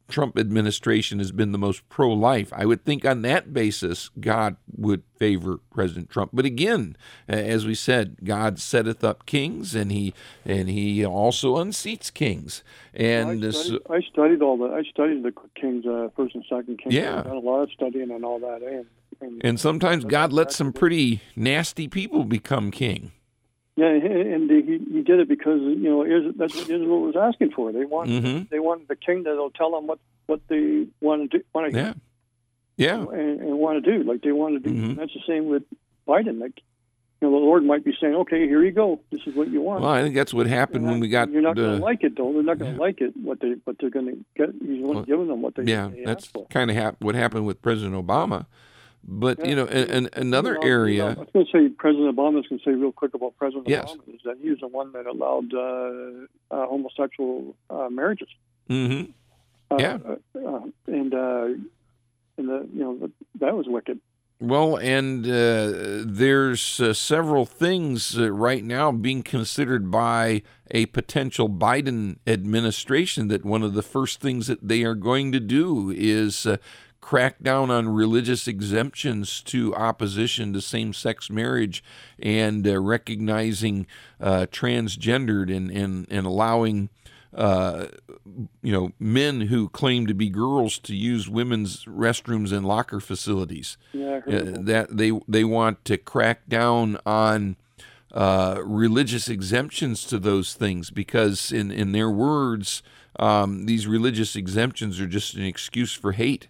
Trump administration has been the most pro-life. I would think on that basis, God would favor President Trump. But again, as we said, God setteth up kings, and he and he also unseats kings. And I studied, I studied all the I studied the kings, uh, first and second kings. Yeah, I've done a lot of studying and all that. And, and, and sometimes God lets some pretty nasty people become king. Yeah, and he he did it because, you know, that's what Israel was asking for. They wanted mm-hmm. they wanted the king that'll tell them what, what they want to do, want to yeah, yeah, and, and want to do, like they want to do. Mm-hmm. And that's the same with Biden. Like, you know, the Lord might be saying, "Okay, here you go. This is what you want." Well, I think that's what happened and when we got. You're not the, going to like it, though. They're not going to yeah. like it. What they what they're going to get. He's well, giving them what they. Yeah, they that's kind of hap- what happened with President Obama. But, yeah. you know, and, and another you know, area... I was going to say, President Obama, I was going to say real quick about President yes. Obama, is that he was the one that allowed uh, uh, homosexual uh, marriages. Mm-hmm. Uh, yeah. Uh, and, uh, and the, you know, the, that was wicked. Well, and uh, there's uh, several things uh, right now being considered by a potential Biden administration that one of the first things that they are going to do is... Uh, crack down on religious exemptions to opposition to same-sex marriage and uh, recognizing uh, transgendered and, and, and allowing uh, you know, men who claim to be girls to use women's restrooms and locker facilities. Yeah, uh, that they they want to crack down on uh, religious exemptions to those things because, in, in their words, um, these religious exemptions are just an excuse for hate.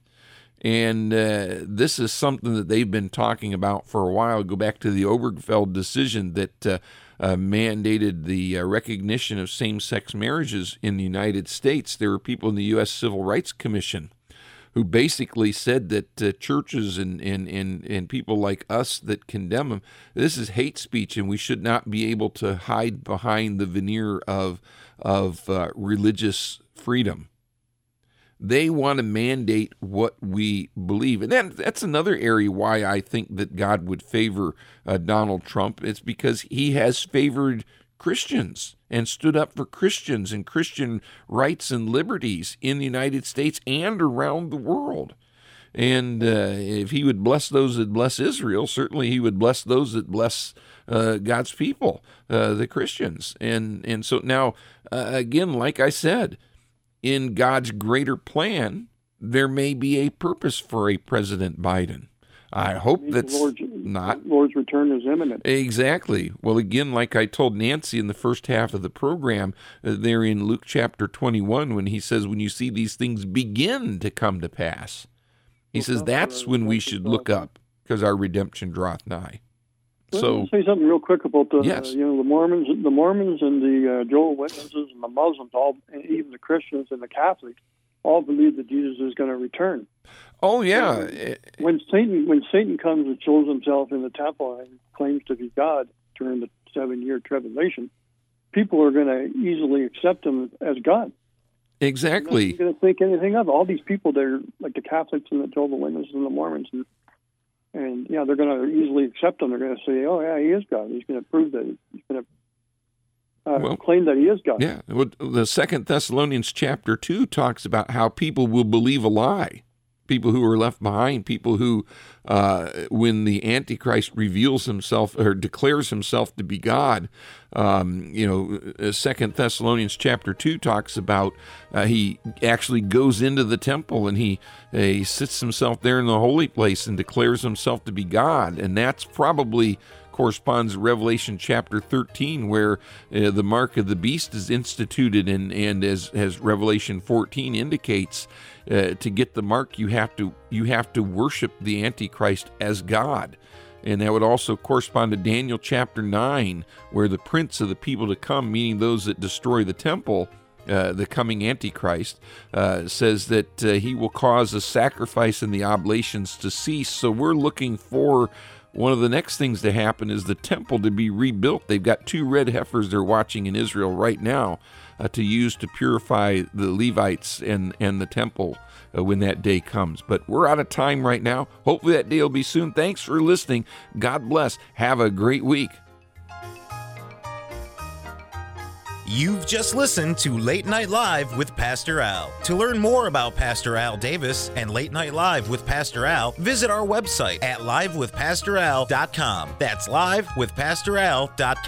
And uh, this is something that they've been talking about for a while. Go back to the Obergefell decision that uh, uh, mandated the uh, recognition of same-sex marriages in the United States. There were people in the U S Civil Rights Commission who basically said that uh, churches and, and, and, and people like us that condemn them, this is hate speech, and we should not be able to hide behind the veneer of, of uh, religious freedom. They want to mandate what we believe. And that, that's another area why I think that God would favor uh, Donald Trump. It's because he has favored Christians and stood up for Christians and Christian rights and liberties in the United States and around the world. And uh, if he would bless those that bless Israel, certainly he would bless those that bless uh, God's people, uh, the Christians. And, and so now, uh, again, like I said, in God's greater plan, there may be a purpose for a President Biden. I hope that's Lord's, not. Lord's return is imminent. Exactly. Well, again, like I told Nancy in the first half of the program, uh, there in Luke chapter twenty-one, when he says, when you see these things begin to come to pass, he says that's when we should look up, because our redemption draweth nigh. Let So, me say something real quick about the yes. uh, you know the Mormons, the Mormons and the uh, Jehovah's Witnesses and the Muslims, all and even the Christians and the Catholics, all believe that Jesus is going to return. oh yeah, Uh, when Satan when Satan comes and shows himself in the temple and claims to be God during the seven year tribulation, people are going to easily accept him as God. exactly. They're not going to think anything of it. All these people, they're like the Catholics and the Jehovah's Witnesses and the Mormons. And, And, yeah, they're going to easily accept him. They're going to say, oh, yeah, he is God. He's going to prove that he's going to uh, Well, claim that he is God. Yeah, well, the Second Thessalonians chapter two talks about how people will believe a lie. People who are left behind, people who, uh, when the Antichrist reveals himself or declares himself to be God, um, you know, Second Thessalonians chapter two talks about uh, he actually goes into the temple and he, uh, he sits himself there in the holy place and declares himself to be God, and that's probably corresponds to Revelation chapter thirteen, where uh, the mark of the beast is instituted, and, and as, as Revelation fourteen indicates, uh, to get the mark, you have to you have to worship the Antichrist as God. And that would also correspond to Daniel chapter nine, where the prince of the people to come, meaning those that destroy the temple, uh, the coming Antichrist, uh, says that uh, he will cause the sacrifice and the oblations to cease. So we're looking for one of the next things to happen is the temple to be rebuilt. They've got two red heifers they're watching in Israel right now uh, to use to purify the Levites and, and the temple uh, when that day comes. But we're out of time right now. Hopefully that day will be soon. Thanks for listening. God bless. Have a great week. You've just listened to Late Night Live with Pastor Al. To learn more about Pastor Al Davis and Late Night Live with Pastor Al, visit our website at live with pastor al dot com. That's live with pastor al dot com.